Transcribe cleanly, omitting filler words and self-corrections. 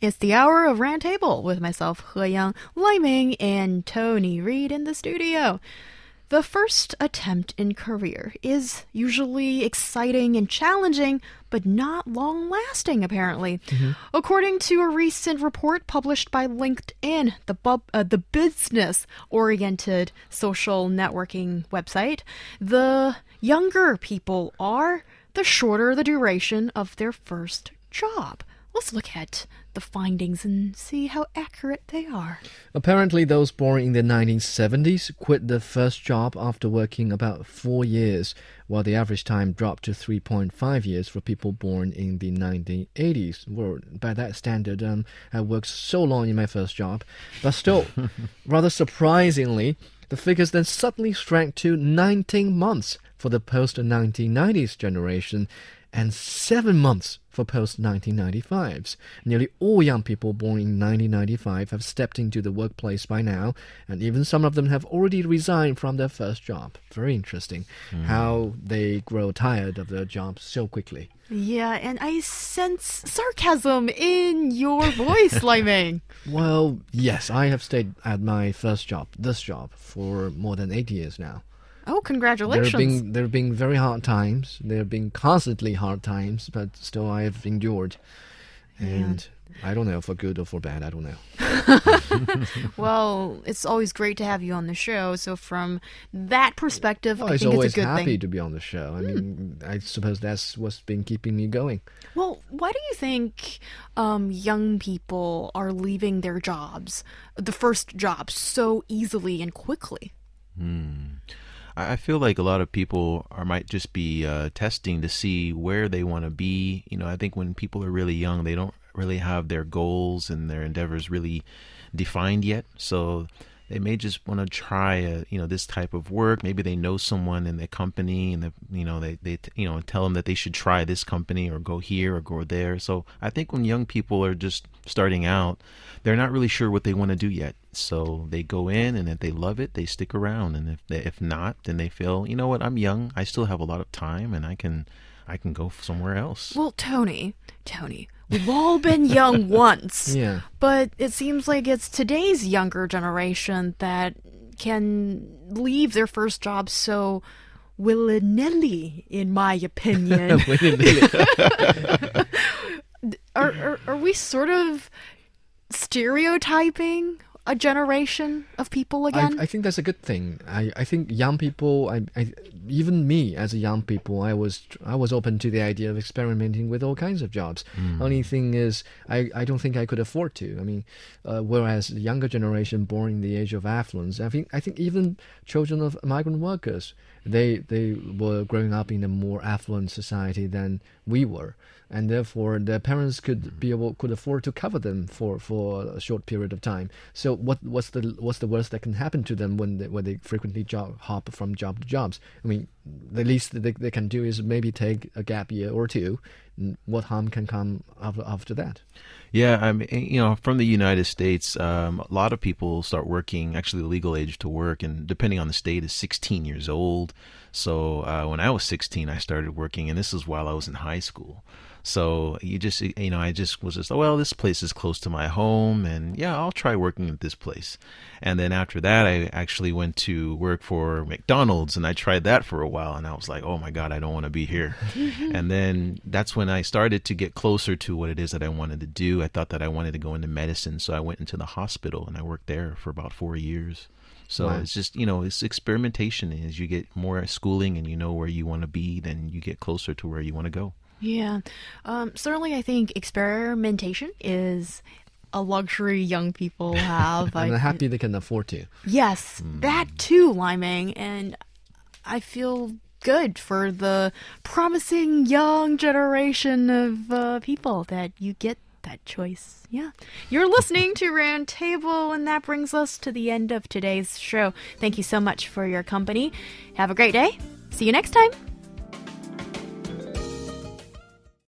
It's the hour of Roundtable with myself, He Yang, Lai Ming, and Tony Reed in the studio. The first attempt in career is usually exciting and challenging, but not long-lasting, apparently. According to a recent report published by LinkedIn, the business-oriented social networking website, the younger people are, the shorter the duration of their first job. Let's look at the findings and see how accurate they are. Apparently, those born in the 1970s quit their first job after working about 4 years, while the average time dropped to 3.5 years for people born in the 1980s. Well, by that standard, I worked so long in my first job. But still, rather surprisingly, the figures then suddenly shrank to 19 months for the post-1990s generation, and 7 months for post-1995s. Nearly all young people born in 1995 have stepped into the workplace by now, and even some of them have already resigned from their first job. Very interesting how they grow tired of their jobs so quickly. Yeah, and I sense sarcasm in your voice, Lai Ming. Well, yes, I have stayed at my first job, this job, for more than 8 years now. Oh, congratulations. There have been very hard times. There have been constantly hard times, but still I have endured. And I don't know, for good or for bad, I don't know. Well, it's always great to have you on the show. So from that perspective, I think always it's a good happy thing. to be on the show. I mean, I suppose that's what's been keeping me going. Well, why do you think young people are leaving their jobs, the first job, so easily and quickly? I feel like a lot of people might just be testing to see where they want to be. You know, I think when people are really young, they don't really have their goals and their endeavors really defined yet. So they may just want to try, this type of work. Maybe they know someone in the company, and they tell them that they should try this company or go here or go there. So I think when young people are just starting out, they're not really sure what they want to do yet. So they go in, and if they love it, they stick around. And if not, then they feel, you know what, I'm young. I still have a lot of time, and I can go somewhere else. Well, Tony, we've all been young once. Yeah. But it seems like it's today's younger generation that can leave their first job so willy-nilly, in my opinion. Are we sort of stereotyping a generation of people again? I think that's a good thing. I think young people, even me as a young people, I was open to the idea of experimenting with all kinds of jobs. Only thing is, I don't think I could afford to. I mean, whereas the younger generation born in the age of affluence, I think even children of migrant workers, they were growing up in a more affluent society than we were. And therefore, their parents could afford to cover them for a short period of time. So, what's the worst that can happen to them when they frequently hop from job to jobs? I mean, the least that they can do is maybe take a gap year or two. What harm can come after that? Yeah, I mean, from the United States, a lot of people start working. Actually, the legal age to work, and depending on the state, is 16 years old. So when I was 16, I started working, and this is while I was in high school. So I just was just, well, this place is close to my home, and yeah, I'll try working at this place. And then after that, I actually went to work for McDonald's, and I tried that for a while, and I was like, oh my God, I don't want to be here. And then that's when I started to get closer to what it is that I wanted to do. I thought that I wanted to go into medicine, so I went into the hospital, and I worked there for about 4 years. So It's just, it's experimentation. As you get more schooling and you know where you want to be, then you get closer to where you want to go. Yeah. Certainly, I think experimentation is a luxury young people have. I'm happy they can afford to. Yes, that too, Lai Ming. And I feel good for the promising young generation of people that you get that choice. Yeah. You're listening to Roundtable, and that brings us to the end of today's show. Thank you so much for your company. Have a great day. See you next time.